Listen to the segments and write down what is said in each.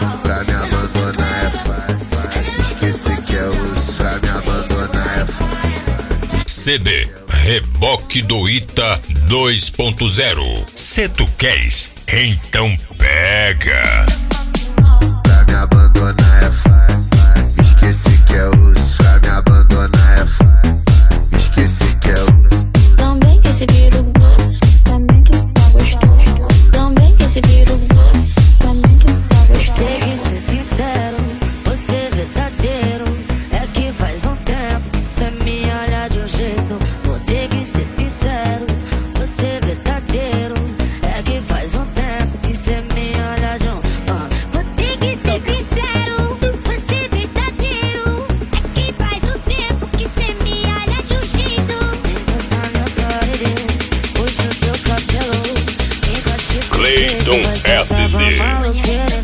Pra me abandonar é fácil. Esqueci que é osso. Pra me abandonar é fácil. CD Reboque do Ita 2.0. Se tu queres, então pega. Pra me abandonar é fácil. Esqueci que é osso. Pra me abandonar é fácil. Esqueci que é osso. Também que esse vira o gosto. Também que esse tá gostoso. Também que esse vira o gosto. Também que esse tá gostoso. Tem que ser sincero, você verdadeiro. É que faz um tempo que cê me olha de um jeito. Vou ter que ser sincero, você verdadeiro. É que faz um tempo que cê me olha de um. Vou ter que ser sincero, você verdadeiro. É que faz um tempo que cê me olha de um jeito. Encosta na parede, puxa o seu cabelo. Cleiton FD.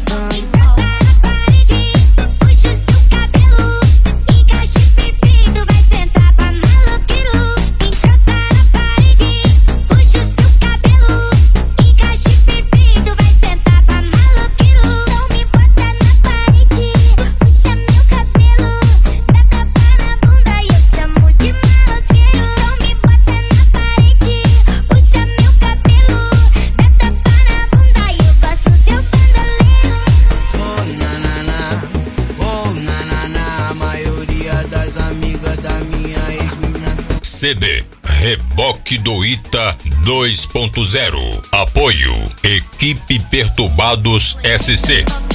CD Reboque do Ita 2.0. Apoio Equipe Perturbados SC.